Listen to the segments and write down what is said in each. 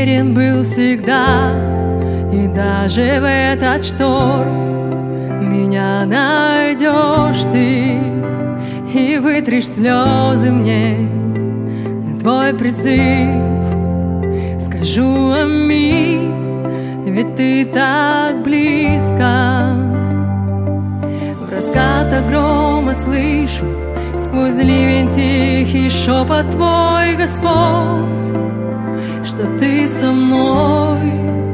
верен был всегда, и даже в этот шторм меня найдешь ты и вытришь слезы мне. На твой призыв скажу аминь, ведь ты так близко. В раскатах грома слышу сквозь ливень тихий шепот твой, Господь, что ты со мной.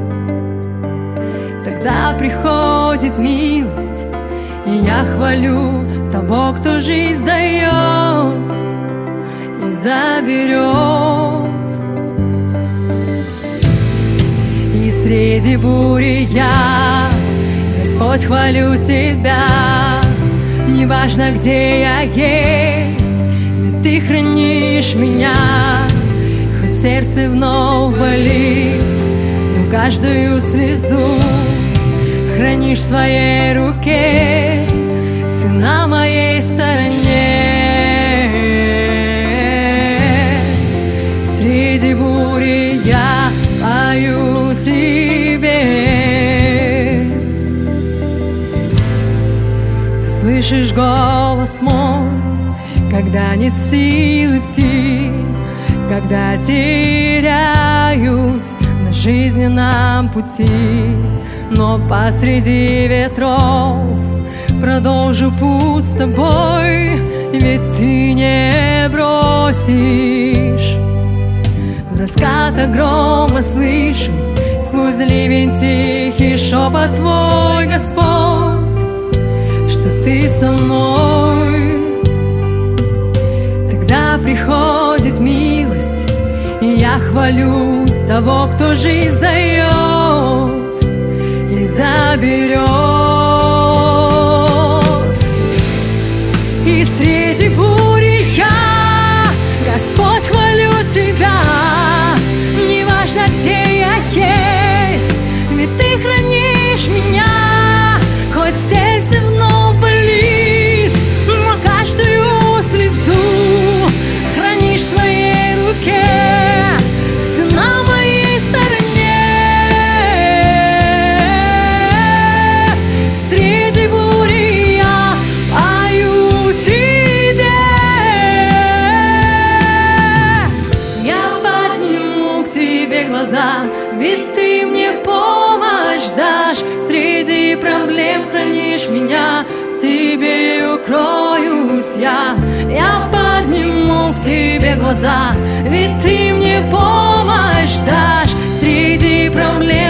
Тогда приходит милость, и я хвалю того, кто жизнь дает и заберет. И среди бури я, Господь, хвалю Тебя. Неважно, где я есть, ведь Ты хранишь меня. Хоть сердце вновь болит, но каждую слезу хранишь в своей руке. Ты на моей стороне. Среди бури я пою Тебе. Слышишь голос мой, когда нет сил идти, когда теряюсь на жизненном пути, но посреди ветров продолжу путь с тобой, ведь ты не бросишь. В раскатах грома слышу сквозь ливень тихий шепот твой, Господь, что ты со мной. Тогда приходит милость, и я хвалю того, кто жизнь дает и заберет. И среди бури я, Господь, хвалю Тебя. Неважно, где я есть, ведь Ты хранишь меня. Хоть сердце вновь болит, но каждую слезу хранишь в своей руке. Ты на моей стороне. Среди бури я пою Тебе. Я подниму к Тебе глаза, ведь Ты мне помощь дашь. Среди проблем хранишь меня, к Тебе укроюсь я. Я подниму к Тебе глаза, ведь Ты мне помощь дашь. Среди проблем